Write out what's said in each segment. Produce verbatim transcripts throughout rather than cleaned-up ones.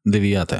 Дев'яте.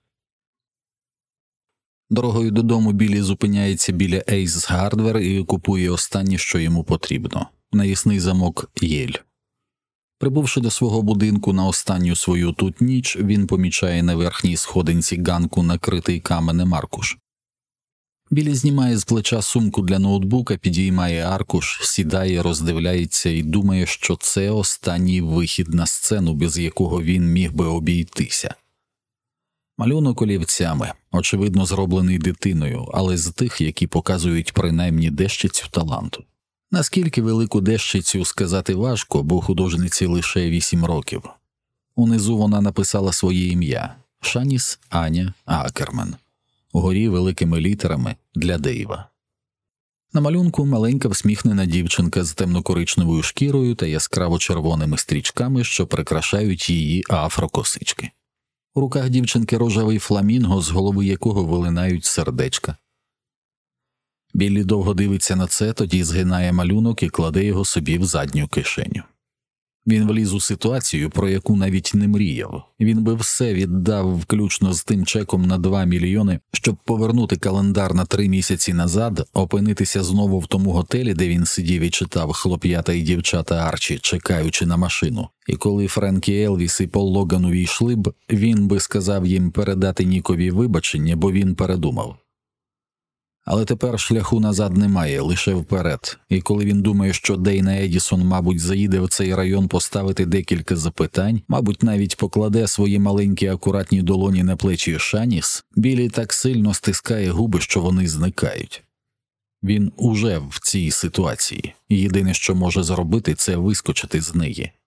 Дорогою додому Біллі зупиняється біля Ace Hardware і купує останнє, що йому потрібно – навісний замок Єль. Прибувши до свого будинку на останню свою тут ніч, він помічає на верхній сходинці ганку накритий каменем аркуш. Біллі знімає з плеча сумку для ноутбука, підіймає аркуш, сідає, роздивляється і думає, що це останній вихід на сцену, без якого він міг би обійтися. Малюнок олівцями, очевидно зроблений дитиною, але з тих, які показують принаймні дещицю таланту. Наскільки велику дещицю сказати важко, бо художниці лише вісім років. Унизу вона написала своє ім'я – Шаніс Аня Акерман. Угорі великими літерами для Дейва. На малюнку маленька всміхнена дівчинка з темнокоричневою шкірою та яскраво-червоними стрічками, що прикрашають її афрокосички. У руках дівчинки рожевий фламінго, з голови якого вилинають сердечка. Біллі довго дивиться на це, тоді згинає малюнок і кладе його собі в задню кишеню. Він вліз у ситуацію, про яку навіть не мріяв. Він би все віддав включно з тим чеком на два мільйони, щоб повернути календар на три місяці назад, опинитися знову в тому готелі, де він сидів і читав «Хлоп'ята і дівчата Арчі», чекаючи на машину. І коли Френкі Елвіс і Пол Логан увійшли б, він би сказав їм передати Нікові вибачення, бо він передумав. Але тепер шляху назад немає, лише вперед, і коли він думає, що Дейна Едісон, мабуть, заїде в цей район поставити декілька запитань, мабуть, навіть покладе свої маленькі акуратні долоні на плечі Шаніс, Біллі так сильно стискає губи, що вони зникають. Він уже в цій ситуації, і єдине, що може зробити, це вискочити з неї.